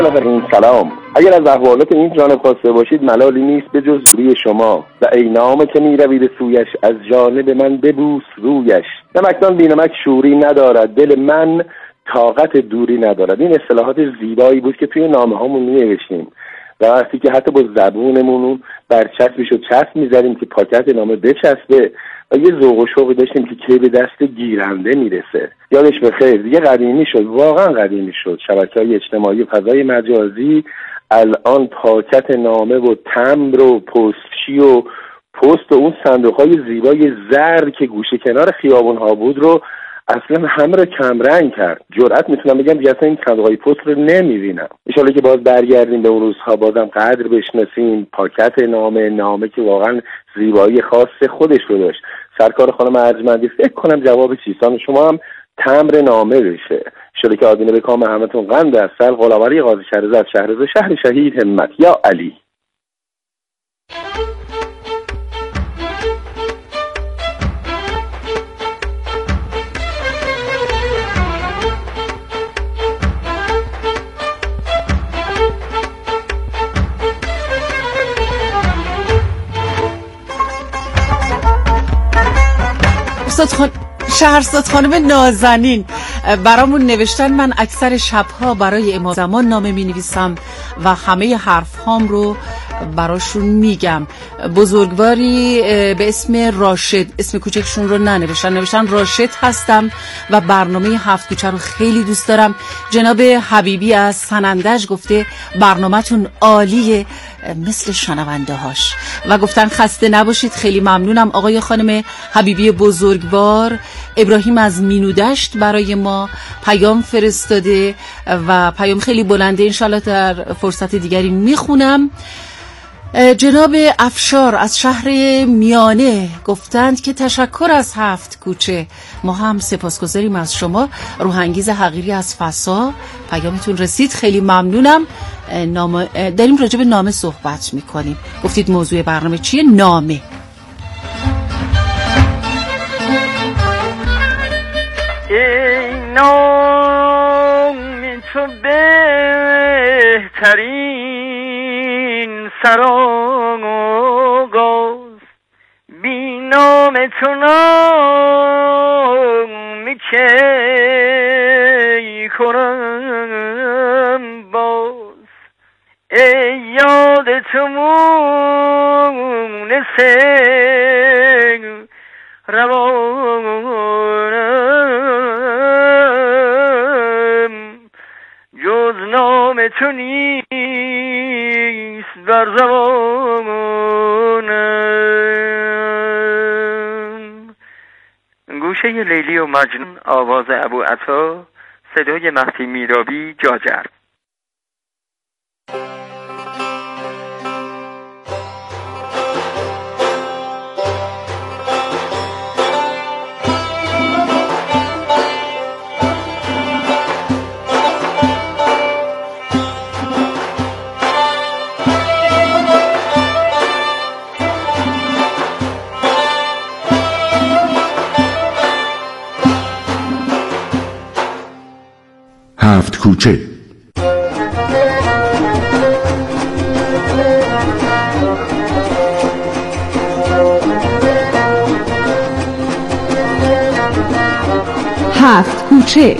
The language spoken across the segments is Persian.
این سلام. اگر از احوالات این جانب خواسته باشید ملالی نیست به جز روی شما و ای نامه که می روید سویش از جانب من ببوس رویش. نمکدان بینمک شوری ندارد، دل من طاقت دوری ندارد. این اصطلاحات زیبایی بود که توی نامه هامون می نوشتیم و وقتی که حتی با زبونمون برچسبش و چسب می زدیم که پاکت نامه بچسبه و یه ذوق و شوقی داشتیم که کی به دست گیرنده میرسه. یادش بخیر، دیگه قدیمی شد، واقعا قدیمی شد. شبکه‌های اجتماعی و فضای مجازی الان پاکت نامه و تمبر و پستچی و پست و اون صندوق‌های زیبای زرد که گوشه کنار خیابون‌ها بود رو اصلا همه رو کمرنگ کرد. جرأت میتونم بگم دیگه اصلا این صندوق‌های پست رو نمیبینم. ان شاءالله که باز برگردیم به اون روزها، بازم قدر بشناسیم پاکت نامه که واقعا زیبایی خاص خودش رو داشت. سرکار خانم ارجمندی، فکر کنم جواب چیسان شما هم تمبر نامه بشه. ان شاءالله که آدینه به کام همتون قند از سر قلاوری قاضی شهرزاد از شهرزاد شهر شهید همت. یا علی. شهرزاد خانم نازنین برامون نوشتن من اکثر شبها برای امام زمان نامه می نویسم و همه حرف هام رو براشون میگم. بزرگواری به اسم راشد، اسم کوچکشون رو نوشتن راشد هستم و برنامه 7 کوچه رو خیلی دوست دارم. جناب حبیبی از سنندج گفته برنامه‌تون عالیه مثل شنونده هاش و گفتن خسته نباشید. خیلی ممنونم آقای خانم حبیبی بزرگوار. ابراهیم از مینودشت برای ما پیام فرستاده و پیام خیلی بلنده، انشالله در فرصت دیگری میخونم. جناب افشار از شهر میانه گفتند که تشکر از 7 کوچه. ما هم سپاسگزاریم از شما. روحانگیز حقیری از فسا پیامتون رسید، خیلی ممنونم. داریم راجع به نامه صحبت میکنیم. گفتید موضوع برنامه چیه؟ نامه. ای نام تو بهترین سرآغاز، بی نام تو نامی کی کنم باز. ای یاد تو مونس روانم، جز نام تو نیست بر زبانم. گوشه لیلی و مجنون، آواز ابو عطا، صدای مهدی میرابی جاجر. هفت کوچه. هفت کوچه.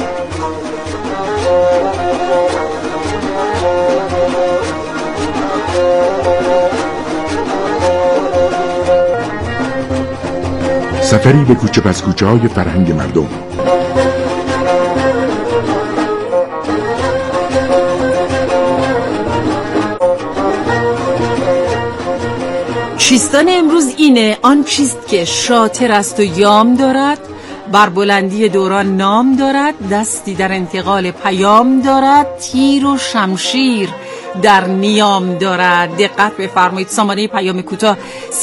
سفری به کوچه پس کوچه های فرهنگ مردم. چیستان امروز اینه: آن چیست که شاطر است و یام دارد، بر بلندی دوران نام دارد، دستی در انتقال پیام دارد، تیر و شمشیر در نیام دارد. دقت بفرمایید. سامانه پیام کوتاه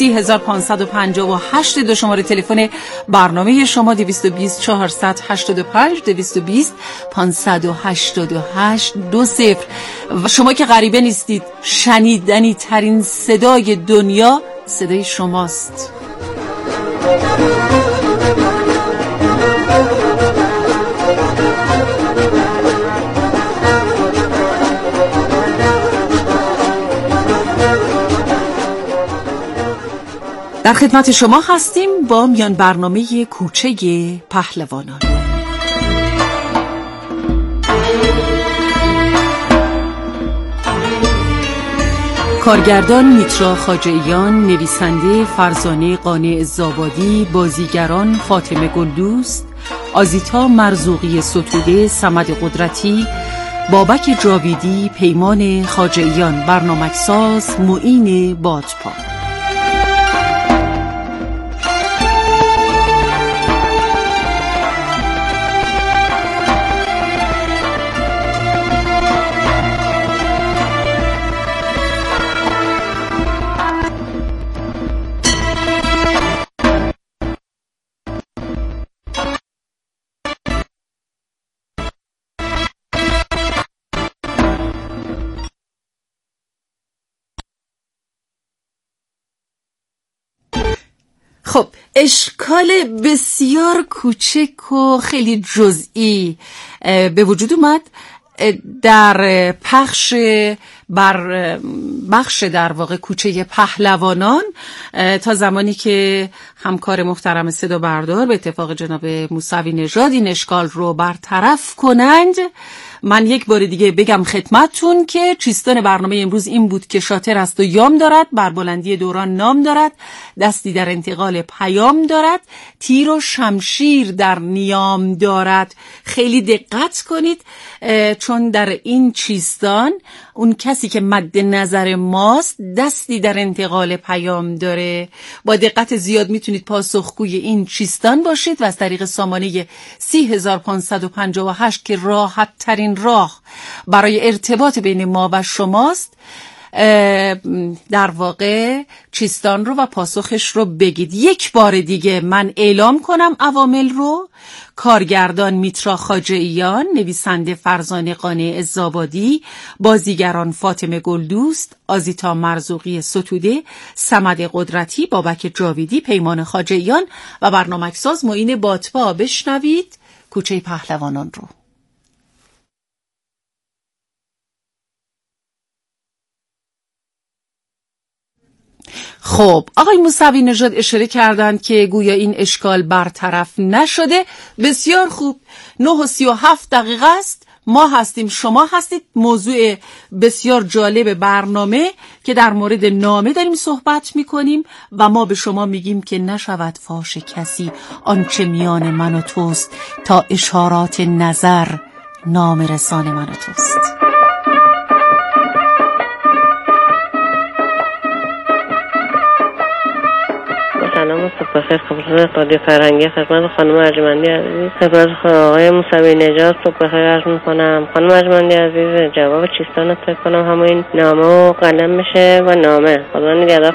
30558، دو شماره تلفن برنامه شما 220 485 220 588 20. و شما که غریبه نیستید، شنیدنی ترین صدای دنیا صدای شماست. در خدمت شما هستیم با میان برنامه کوچه پهلوانان. کارگردان میترا خاجه‌ایان، نویسنده فرزانه قانع زابادی، بازیگران فاطمه گلدوست، آزیتا مرزوقی ستوده، صمد قدرتی، بابک جاویدی، پیمان خاجه‌ایان، برنامه‌ساز معین بادپا. خب، اشکال بسیار کوچک و خیلی جزئی به وجود اومد در بخش در واقع کوچه پهلوانان تا زمانی که همکار محترم صدا بردار به اتفاق جناب موسوی نژاد این اشکال رو برطرف کنند. من یک بار دیگه بگم خدمتتون که چیستان برنامه امروز این بود که شاطر است و یام دارد، بر بلندی دوران نام دارد، دستی در انتقال پیام دارد، تیر و شمشیر در نیام دارد. خیلی دقت کنید چون در این چیستان اون کسی که مد نظر ماست دستی در انتقال پیام داره. با دقت زیاد میتونید پاسخگوی این چیستان باشید و از طریق سامانه 3558 که راحت ترین راه برای ارتباط بین ما و شماست در واقع چیستان رو و پاسخش رو بگید. یک بار دیگه من اعلام کنم عوامل رو: کارگردان میترا خاجه‌ایان، نویسنده فرزانه قانع زابادی، بازیگران فاطمه گلدوست، آزیتا مرزوقی ستوده، صمد قدرتی، بابک جاویدی، پیمان خاجه‌ایان و برنامه‌ساز معین بادپا. بشنوید کوچه پهلوانان رو. خب، آقای موسوی نژاد اشاره کردند که گویا این اشکال برطرف نشده. بسیار خوب، 9:37 است. ما هستیم، شما هستید. موضوع بسیار جالب برنامه که در مورد نامه داریم صحبت میکنیم و ما به شما میگیم که نشود فاش کسی آنچه میان من و توست، تا اشارات نظر نام رسان من و توست. سلام و صبح بخیر خدمت رادیو فرهنگی، خدمت خانم ارجمندی عزیز، خدمت آقای موسوی نژاد صبح بخیر عرض می‌کنم. خانم ارجمندی عزیز، جواب چیستان رو فکر کنم همین نامه و قلم میشه و نامه. خدا نگهدار.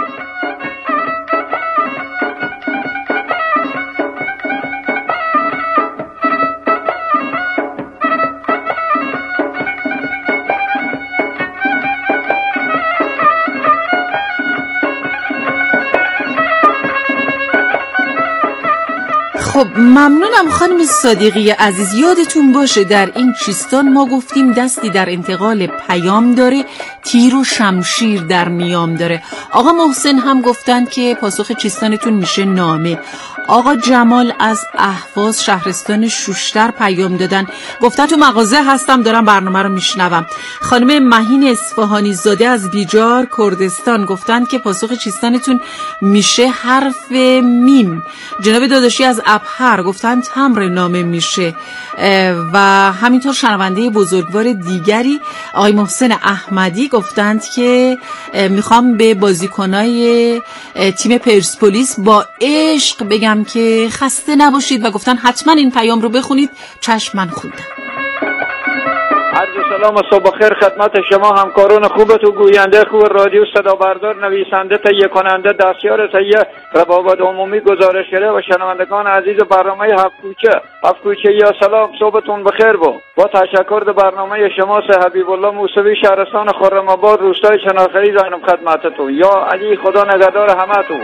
خب، ممنونم خانم صادقی عزیز. یادتون باشه در این چیستان ما گفتیم دستی در انتقال پیام داره، تیر و شمشیر در نیام داره. آقا محسن هم گفتن که پاسخ چیستانتون میشه نامه. آقا جمال از اهواز شهرستان شوشتر پیام دادن، گفتن تو مغازه هستم دارم برنامه رو میشنوم. خانم مهین اصفهانی زاده از بیجار کردستان گفتن که پاسخ چیستانتون میشه حرف میم. جناب داداشی از ابهر گفتن تمر نامه میشه و همینطور شنونده بزرگوار دیگری آقای محسن احمدی گفتند که میخوام به بازیکنای تیم پرسپولیس با عشق بگم که خسته نباشید و گفتن حتما این پیام رو بخونید. چشم، من خوندم. عرض سلام و صبح خیر خدمت شما همکاران خوبت و گوینده خوب رادیو صدا بردار، نویسنده، تهیه کننده، دستیار تهیه روابط عمومی، گزارشگر و شنوندگان عزیز برنامه هفت کوچه یا سلام، صبحتون بخیر با تشکر به برنامه شما حبیب الله موسوی، شهرستان خرم آباد، روستای چنارخری، زاینم خدمتتون. یا علی، خدا نگهدار همتون.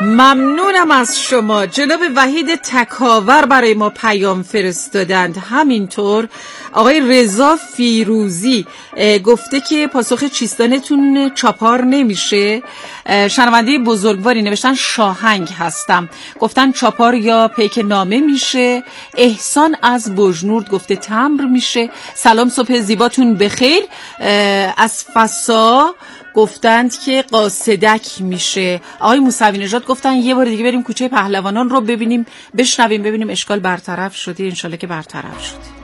ممنونم از شما. جناب وحید تکاور برای ما پیام فرستادند. همینطور آقای رضا فیروزی گفته که پاسخ چیستانتون چاپار نمیشه. شنونده بزرگواری نوشتن شاهنگ هستم، گفتن چاپار یا پیک نامه میشه. احسان از بجنورد گفته تمبر میشه. سلام، صبح زیباتون بخیر. از فسا گفتند که قاصدک میشه. آقای موسوی نژاد گفتن یه بار دیگه بریم کوچه پهلوانان رو ببینیم، بشنویم، ببینیم اشکال برطرف شده. انشالله که برطرف شده.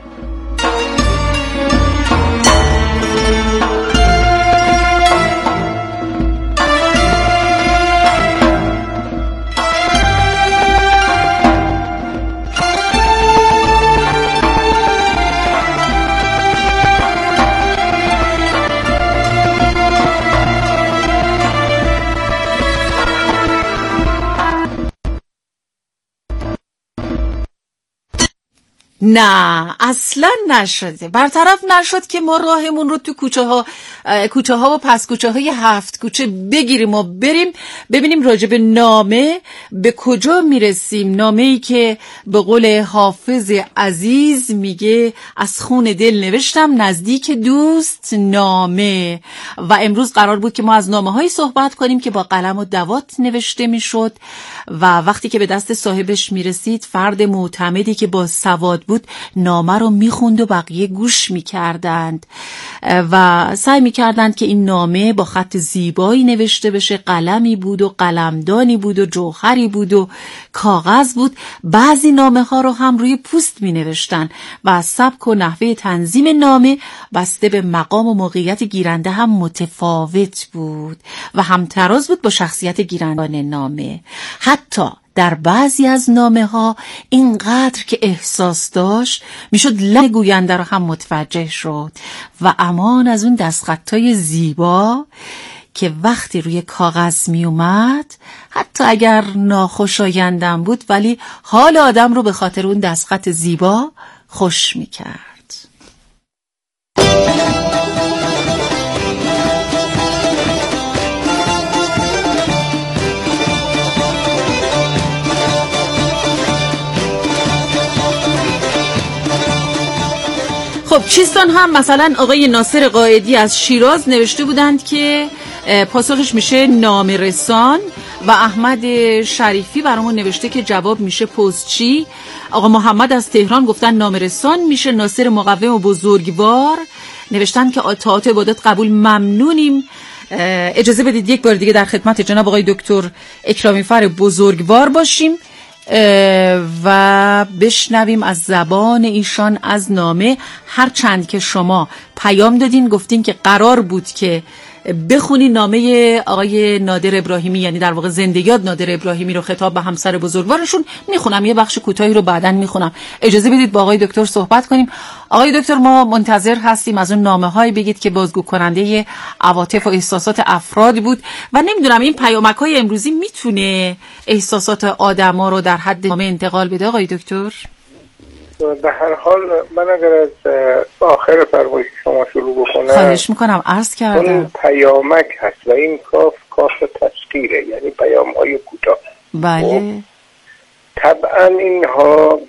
نه اصلا نشده، برطرف نشد که ما راهمون رو تو کوچه ها و پس کوچه های 7 کوچه بگیریم و بریم ببینیم راجب نامه به کجا میرسیم. نامه‌ای که به قول حافظ عزیز میگه از خون دل نوشتم نزدیک دوست نامه. و امروز قرار بود که ما از نامه هایی صحبت کنیم که با قلم و دوات نوشته میشد و وقتی که به دست صاحبش میرسید فرد معتمدی که با سواد بود نامه رو میخوند و بقیه گوش میکردند و سعی میکردند که این نامه با خط زیبایی نوشته بشه. قلمی بود و قلمدانی بود و جوهری بود و کاغذ بود. بعضی نامه ها رو هم روی پوست می نوشتن و سبک و نحوه تنظیم نامه بسته به مقام و موقعیت گیرنده هم متفاوت بود و همتراز بود با شخصیت گیرندگان نامه. حتی در بعضی از نامه ها اینقدر که احساس داشت میشد لحن گوینده رو هم متوجه شد. و امان از اون دستخطای زیبا که وقتی روی کاغذ می اومد حتی اگر ناخوشایندم بود ولی حال آدم رو به خاطر اون دستخط زیبا خوش می کرد. خب چیستان هم مثلا آقای ناصر قائدی از شیراز نوشته بودند که پاسخش میشه نامه رسان و احمد شریفی برامون نوشته که جواب میشه پستچی. آقا محمد از تهران گفتن نامه رسان میشه. ناصر مقوم و بزرگوار نوشتن که اطاعت عبادت قبول ممنونیم. اجازه بدید یک بار دیگه در خدمت جناب آقای دکتر اکرامی فر بزرگوار باشیم و بشنویم از زبان ایشان از نامه. هر چند که شما پیام دادین گفتین که قرار بود که بخونی نامه آقای نادر ابراهیمی، یعنی در واقع زندگیات نادر ابراهیمی رو خطاب به همسر بزرگوارشون. میخونم یه بخش کوتاهی رو بعداً میخونم. اجازه بدید با آقای دکتر صحبت کنیم. آقای دکتر ما منتظر هستیم از اون نامه‌های بگید که بازگو کننده عواطف و احساسات افراد بود و نمیدونم این پیامک‌های امروزی میتونه احساسات آدما رو در حد نامه انتقال بده. آقای دکتر به هر حال من اگر از آخر فرمایش شما شروع بکنم، خواهش میکنم. عرض کردم اون پیامک هست و این کاف تسخیره، یعنی پیام‌های کوتاه. بله طبعا اینها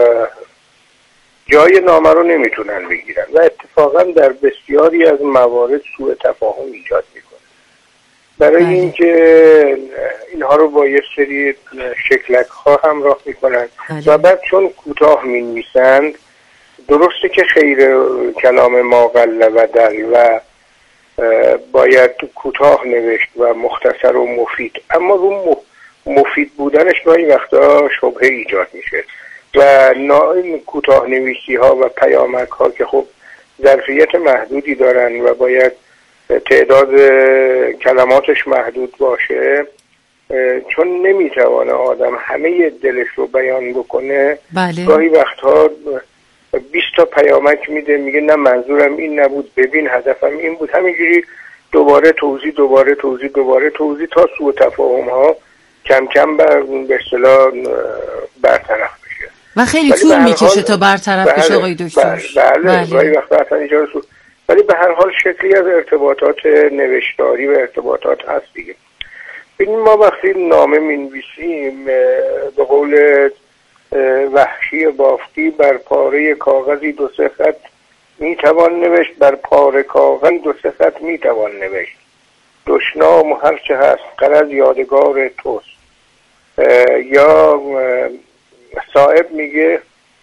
جای نامه رو نمیتونن بگیرن و اتفاقا در بسیاری از موارد سوء تفاهم ایجاد میکنه. برای اینکه اینها رو با یه سری شکلک ها همراه میکنن و بعد چون کوتاه مینویسند، درسته که خیر کلام ما قل و دل و باید کوتاه نوشت و مختصر و مفید، اما رو مفید بودنش گاهی وقتا شبهه ایجاد میشه و این کوتاه نویسی ها و پیامک ها که خب ظرفیت محدودی دارن و باید تعداد کلماتش محدود باشه، چون نمیتوانه آدم همه دلش رو بیان بکنه. بله. گاهی وقتها 20 تا پیامک میده، میگه نه منظورم این نبود، ببین هدفم این بود، همینجوری دوباره توضیح تا سوء تفاهم ها کم کم به اصطلاح برطرف بشه و خیلی طول میکشه تا برطرف بشه. آقای دکتر بله گاهی وقتا اصلا ایجاد سوء، ولی به هر حال شکلی از ارتباطات نوشتاری و ارتباطات هست دیگه. ببین ما وقتی نامه می‌نویسیم به قول وحشی بافتی بر پاره کاغذی 2-3 خط میتوان نوشت، بر پاره کاغذی 2-3 خط میتوان نوشت. دشنام و هرچه هست غرض یادگار توست. یا صاحب میگه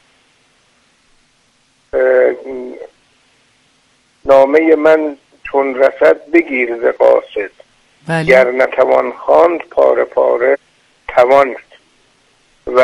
نامه من چون رسد بگیر ز قاصد، گر نتوان خواند پاره پاره توان. و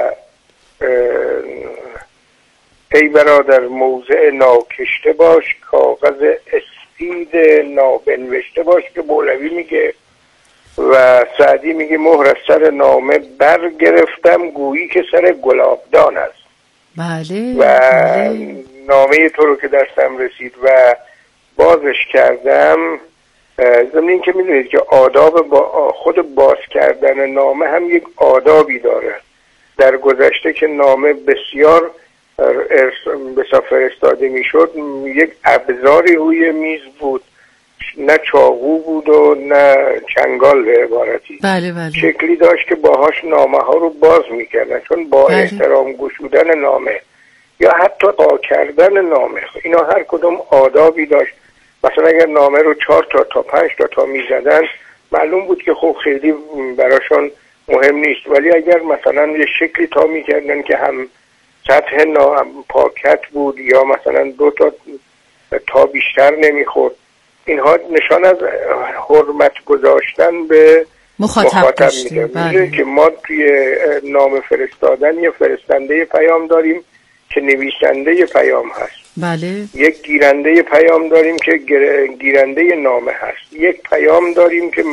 ای برادر موضع ناکشته باش، کاغذ اسپید نابنوشته باش که مولوی میگه. و سعدی میگه مهر از سر نامه برگرفتم گویی که سر گلابدان است. بله. و نامه تو رو که دستم رسید و بازش کردم، ضمن این که میدونید که آداب خود باز کردن نامه هم یک آدابی داره. در گذشته که نامه بسیار بسیار فرستاده میشد، یک ابزاری روی میز بود، نه چاقو بود و نه چنگال به عبارتی. بله بله. شکلی داشت که باهاش نامه ها رو باز میکردن، چون با احترام گشودن نامه یا حتی قا کردن نامه، اینا هر کدوم آدابی داشت. مثلا اگر نامه رو 4 تا 5 تا میزدن، معلوم بود که خب خیلی براشون مهم نیست. ولی اگر مثلا یه شکلی تا میکردن که هم سطح پاکت بود یا مثلا 2 تا بیشتر نمیخورد، اینها نشان از حرمت گذاشتن به مخاطب میده. بله. که ما توی نام فرستادن یه فرستنده پیام داریم که نویسنده پیام هست. بله. یک گیرنده پیام داریم که گیرنده نامه هست. یک پیام داریم که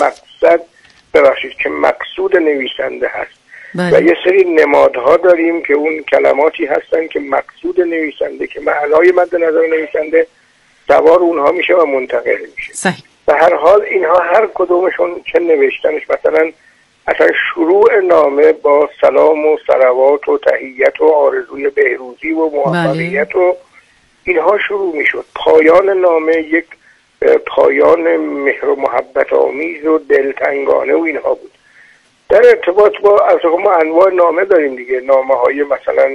مقصود نویسنده هست. بله. و یه سری نمادها داریم که اون کلماتی هستن که مقصود نویسنده، که معنای مد نظر نویسنده سوار اونها میشه و منتقل میشه. صحیح. به هر حال اینها هر کدومشون چه نوشتنش، مثلا اصلا شروع نامه با سلام و صلوات و تحیت و آرزوی بهروزی و موفقیت و اینها شروع میشد. پایان نامه یک پایان مهر و محبت آمیز و دلتنگانه و اینها بود. در ارتباط با از ما انواع نامه داریم دیگه. نامه های مثلا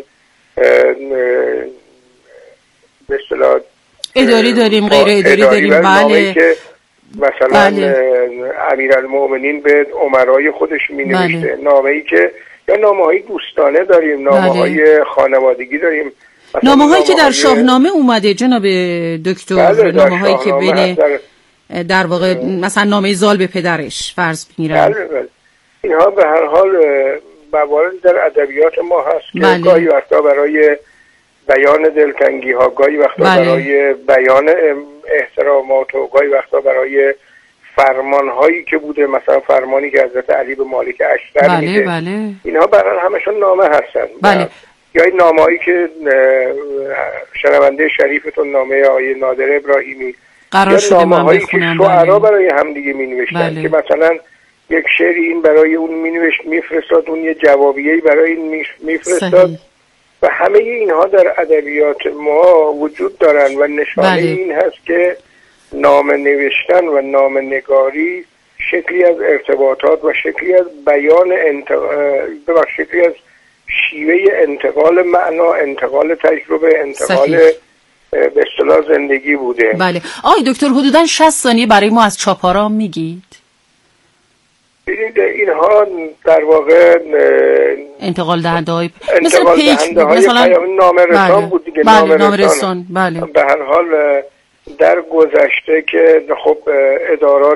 به اصطلاح اداری داریم، غیر اداری داریم. بله. که مثلا امیرالمومنین به امرای خودش می نوشته. نامه‌ای که یا نامه‌های دوستانه داریم، نامه‌های خانوادگی داریم، نامه‌هایی که در شاهنامه اومده جناب دکتر. نامه‌هایی که بین در واقع مثلا نامه زال به پدرش فرض می‌گیرن. بله. اینها به هر حال مواردی در ادبیات ما هست که گاهی وقتا برای بیان دلتنگی ها، گاهی وقتا برای بیان احترامات و گاهی وقتا برای فرمان هایی که بوده، مثلا فرمانی که حضرت علی به مالک اشتر میده. اینها برای همشون نامه هستن. بله. یا این نامه هایی که شنونده شریفتون نامه آقای نادر ابراهیمی قرار شده نامه هایی که شعرا برای همدیگه می نوشتن که مثلا یک شعری این برای اون می نوشت میفرستاد، اون یه جوابیه‌ای برای این میفرستاد. و همه اینها در ادبیات ما وجود دارن و نشانه این هست که نامه نوشتن و نامه نگاری شکلی از ارتباطات و شکلی از بیان شکلی از شیوه انتقال معنا، انتقال تجربه، انتقال به اصطلاح زندگی بوده. بله. آقای دکتر حدوداً 60 ثانیه برای ما از چاپاران میگید؟ ببینید اینها در واقع انتقال دهنده های مثل پیک مثلا نامه رسان بود دیگه. نامه رسان. بله. به هر حال در گذشته که خب ادارات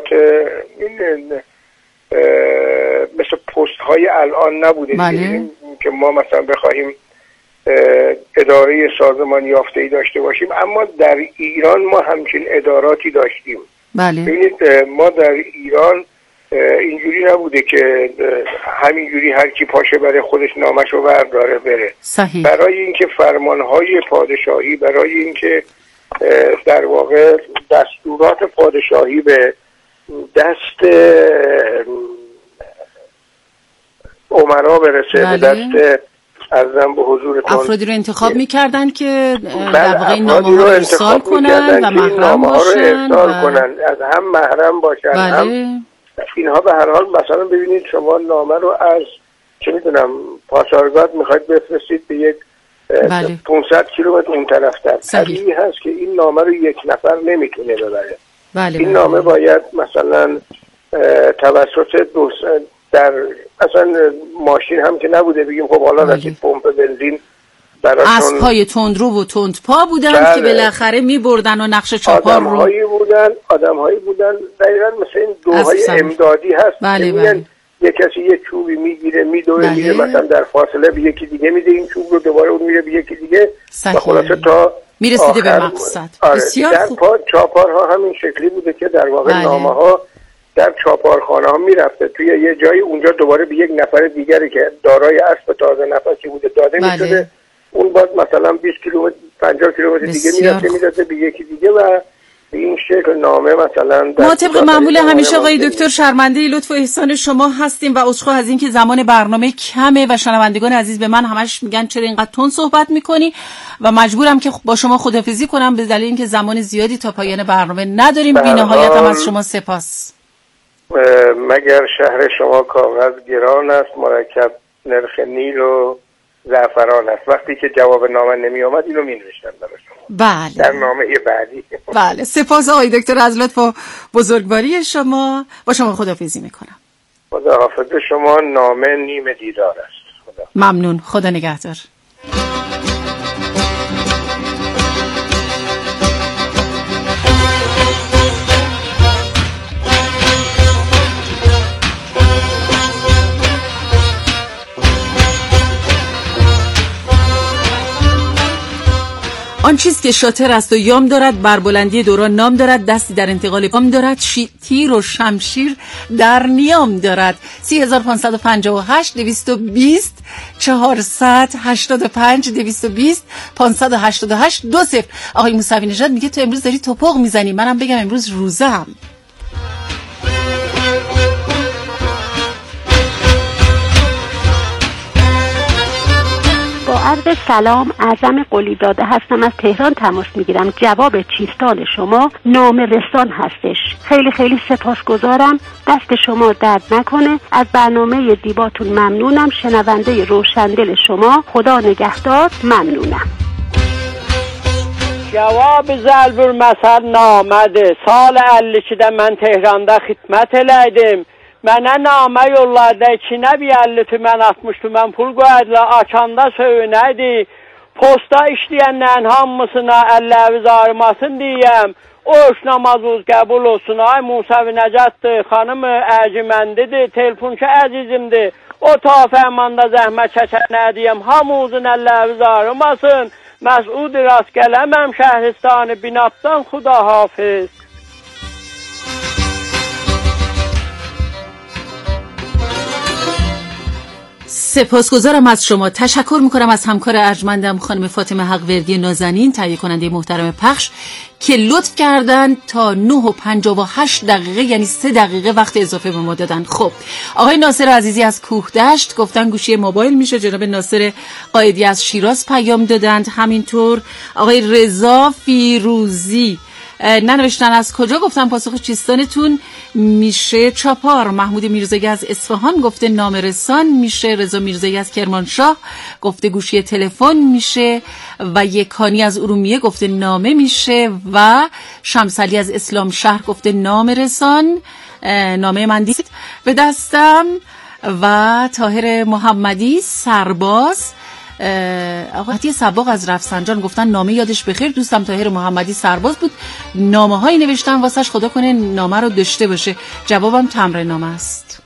مثل پست های الان نبوده. بله. که ما مثلا بخواهیم اداره سازمان یافته‌ای داشته باشیم، اما در ایران ما همچین اداراتی داشتیم. بله. ببینید ما در ایران اینجوری نبوده که همینجوری هر کی پاشه برای خودش نامشو برداره بره. صحیح. برای اینکه فرمانهای پادشاهی، برای اینکه در واقع دستورات پادشاهی به دست امرا برسه، به دست ارزم به حضورتون افرادی رو انتخاب می‌کردن که در واقع این نامه‌ها رو ارسال کنن و محرم باشن از هم محرم باشن. بله. هم اینها به هر حال مثلا ببینید شما نامه رو از چه میدونم پاسارگاد میخواید بفرستید به یک 500 کیلومتر اون طرف‌تر، طبیعی هست که این نامه رو یک نفر نمیتونه ببره. این نامه باید مثلا توسط در اصلا ماشین هم که نبوده بگیم خب حالا رسید پمپ بنزین براشون اسب‌های تندرو و تندپا بودن که بالاخره می‌بردن و نقش چاپار رو آدم‌هایی بودن دقیقاً مثل این دوهای امدادی هست. یک کسی یک چوبی میگیره میدوه میره مثلا در فاصله به یکی دیگه میده این چوب رو، دوباره اون میره به یکی دیگه و خلاصه تا میرسیده به مقصد. بسیار خوب. چاپارها همین شکلی بوده که در واقع نامه‌ها در چاپارخانه ها میرفته توی یه جایی، اونجا دوباره به یک نفر دیگری که دارای اسب تازه نفسی بوده داده میشده، اون باید مثلا 20 کیلومتر 50 کیلومتر دیگه میرفته به یکی دیگه و به این شکل نامه مثلا ما طبق معمول همیشه آقای دکتر شرمنده لطف و احسان شما هستیم و عذرخواه از این که زمان برنامه کمه و شنوندگان عزیز به من همش میگن چرا اینقدر تند صحبت میکنی و مجبورم که با شما خداحافظی کنم به دلیل اینکه زمان زیادی تا پایان برنامه نداریم. بی‌نهایت هم از شما سپاس. مگر شهر شما کاغذ گران است، مرکب نرخ نیل و زعفران است. وقتی که جواب نامه نمی آمد اینو می نوشتم برای شما. بله. در نامه بعدی. بله. سپاس آقای دکتر از لطف و بزرگواری شما. با شما خداحافظی میکنم. خداحافظ شما. نامه نیم دیدار است. خدا. ممنون. خدا نگهدار. آن چیز که شاطر است و یام دارد، بر بلندی دوران نام دارد، دستی در انتقال پام دارد، تیر و شمشیر در نیام دارد. 3558 220 485 220 588 20. آقای موسوی نژاد میگه تو امروز داری توپق میزنی، منم بگم امروز روزم. عرض سلام، اعظم قلیزاده هستم، از تهران تماس میگیرم. جواب چیستان شما نامه رسان هستش. خیلی خیلی سپاسگزارم، دست شما درد نکنه. از برنامه دیباتون ممنونم، شنونده روشندل شما. خدا نگهدار. ممنونم. جواب ضرب المثل نامده. سال 52 من Tehran'da xidmət elədim. Mənə namə yollarda 250 tümən 60 tümən pul qoydular, açanda söynəydi. Posta işləyənlərin hamısına əlləviz arımasın deyəm. O iş namazınız qəbul olsun. Ay Musavi Nəcətdir, xanımı Ərciməndidir, telefonçu əzizimdir. O ta fərmanda zəhmət çəkənə deyəm, hamınızın əlləviz arımasın. Məsud rast gələməm şəhristanı binatdan. Xudahafiz. سپاسگزارم از شما. تشکر میکنم از همکار ارجمندم خانم فاطمه حقوردی نازنین، تهیه کننده محترم پخش، که لطف کردن تا 9:58 یعنی 3 دقیقه وقت اضافه به ما دادن. خب آقای ناصر عزیزی از کوهدشت گفتن گوشی موبایل میشه. جناب ناصر قائدی از شیراز پیام دادند. همینطور آقای رضا فیروزی ننوشتن از کجا، گفتن پاسخ چیستانتون میشه چاپار. محمود میرزایی از اصفهان گفته نامه رسان میشه. رضا میرزایی از کرمانشاه گفته گوشی تلفن میشه و یکانی از ارومیه گفته نامه میشه و شمسعلی از اسلام شهر گفته نامه رسان. نامه من دید به دستم. و طاهر محمدی سرباز، آقای سباق از رفسنجان گفتن نامه یادش بخیر. دوستم طاهر محمدی سرباز بود، نامه هایی نوشتن واسش، خدا کنه نامه رو داشته باشه. جوابم تمر نامه است.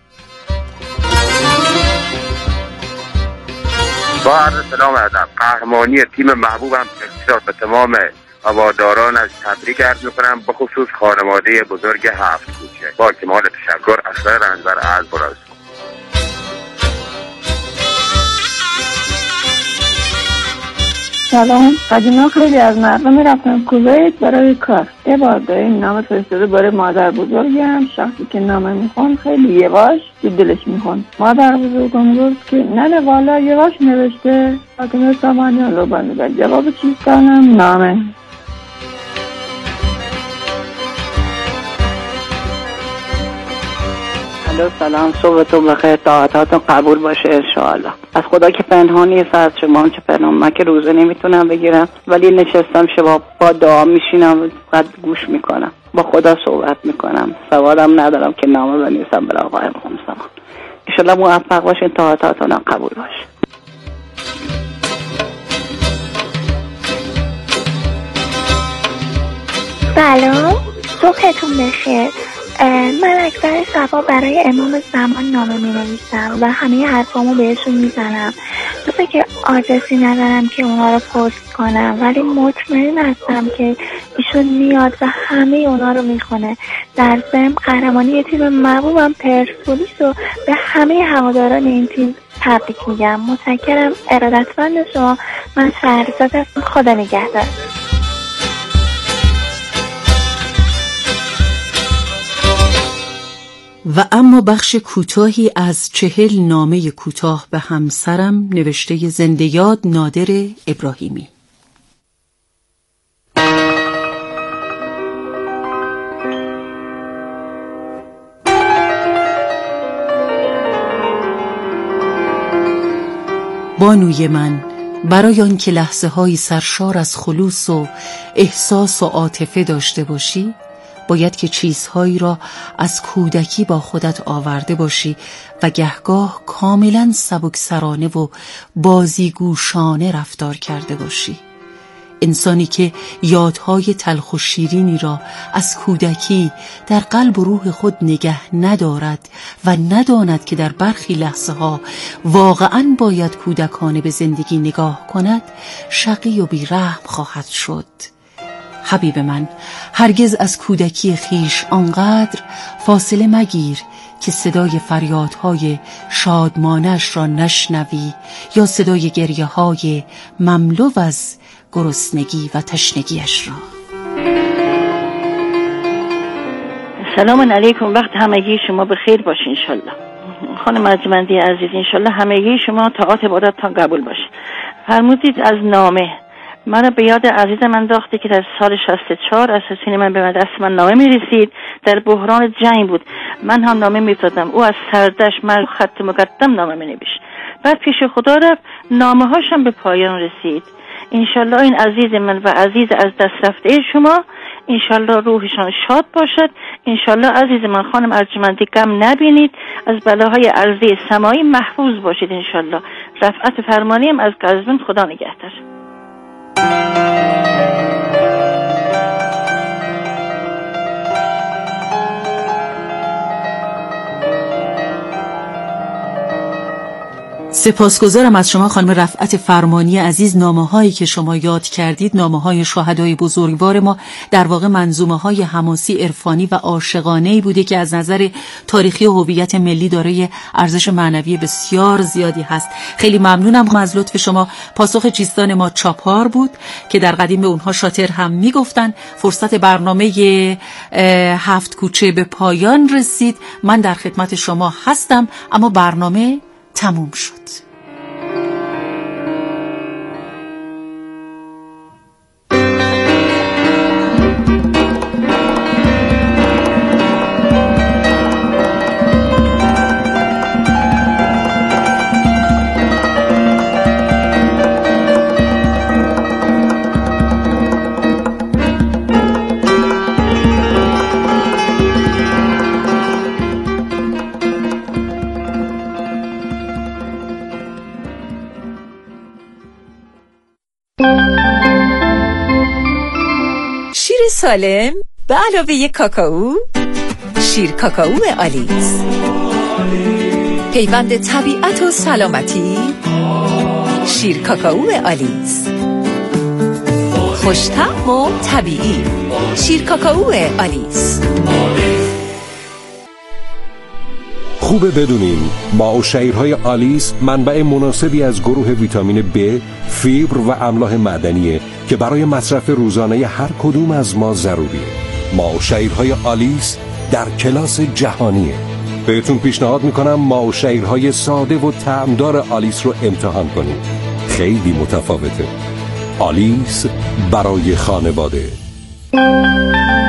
با عرض سلام ادب، قهرمانی تیم محبوبم بسیار به تمام هواداران از تبریک عرض میکنم، به خصوص خانواده بزرگ 7 کوچه. با کمال تشکر. اصغر رنجبر از براز. سلام. قدیما خیلی از مردم رفتن کویت برای کار. یه بار این نامه فرستاده برای مادر بزرگم. شخصی که نامه میخوان خیلی یواش تو دلش میخوان. مادر بزرگم گفت که نه والا یواش نوشته. فاطمه سامانیان رو بندگه. جواب چیستانم نامه. الو سلام، صبحتون بخیر، طاعتاتون قبول باشه انشاءالله. از خدا که پنهان نیست، از شما که پنهان. من که روزه نمیتونم بگیرم ولی نشستم شبا با دعا میشینم، بعد گوش میکنم، با خدا صحبت میکنم. سوالم ندارم که نامه بنویسم برای آقای خمسما. انشاءالله موفق باشین، طاعتاتون قبول باشه. سلام، صبحتون بخیر. من اکثر شبا برای امام زمان نامه می نویسم و همه حرفامو بهشون میزنم. دوسته که آدرسی ندارم که اونا رو پست کنم، ولی مطمئن هستم که ایشون میاد و همه اونا رو میخونه. در ضمن قهرمانی تیم محبوبم پرسپولیس رو به همه هواداران این تیم تبریک میگم. متشکرم، ارادتمند شما. من شهرزاد هستم، خدا نگهدار. و اما بخش کوتاهی از 40 نامه کوتاه به همسرم نوشته زنده یاد نادر ابراهیمی. بانوی من، برای آنکه لحظه های سرشار از خلوص و احساس و عاطفه داشته باشی، باید که چیزهایی را از کودکی با خودت آورده باشی و گهگاه کاملا سبکسرانه و بازیگوشانه رفتار کرده باشی. انسانی که یادهای تلخ و شیرینی را از کودکی در قلب و روح خود نگه ندارد و نداند که در برخی لحظه ها واقعاً باید کودکانه به زندگی نگاه کند، شقی و بی‌رحم خواهد شد. حبیب من، هرگز از کودکی خیش آنقدر فاصله مگیر که صدای فریادهای شادمانش را نشنوی یا صدای گریه های مملو از گرسنگی و تشنگیش را. سلام علیکم، وقت همگی شما بخیر باشه انشالله. خانم ارجمندی عزیز، انشالله همگی شما طاعات عبادتتان قبول باشه. فرمودید از نامه، من به یاد عزیزم انداخته که در سال 64 اساسین من به دست من نامه می‌رسید، در بحران جنگ بود. من هم نامه می‌فرستادم، او از سردش من خط مقدم نامه می‌نوشت. بعد پیش خدا رفت، نامه‌هاشم به پایان رسید. انشالله این عزیز من و عزیز از دست رفته شما، انشالله روحشان شاد باشد. انشالله عزیز من خانم ارجمندی غم نبینید، از بلاهای ارضی سمایی محفوظ باشید انشالله. رفعت فرمانیم از قزوین، خدا نگهدار. سپاسگزارم از شما خانم رفعت فرمانی عزیز. نامه‌هایی که شما یاد کردید نامه‌های شهدای بزرگوار ما، در واقع منظومه‌های حماسی، عرفانی و عاشقانه‌ای بوده که از نظر تاریخی و هویت ملی دارای ارزش معنوی بسیار زیادی هست. خیلی ممنونم از لطف شما. پاسخ چیستان ما چاپار بود که در قدیم به اونها شاتر هم میگفتن. فرصت برنامه 7 کوچه به پایان رسید. من در خدمت شما هستم، اما برنامه تموم شد. شیر سالم به علاوه کاکائو، شیر کاکائو آلیس، پیوند طبیعت و سلامتی، شیر کاکائو آلیس، خوش‌طعم و طبیعی، شیر کاکائو آلیس. خوبه بدونین معاشیرهای آلیس منبع مناسبی از گروه ویتامین B، فیبر و املاح معدنیه که برای مصرف روزانه هر کدوم از ما ضروریه. معاشیرهای آلیس در کلاس جهانیه. بهتون پیشنهاد میکنم معاشیرهای ساده و طعمدار آلیس رو امتحان کنید. خیلی متفاوته. آلیس برای خانواده.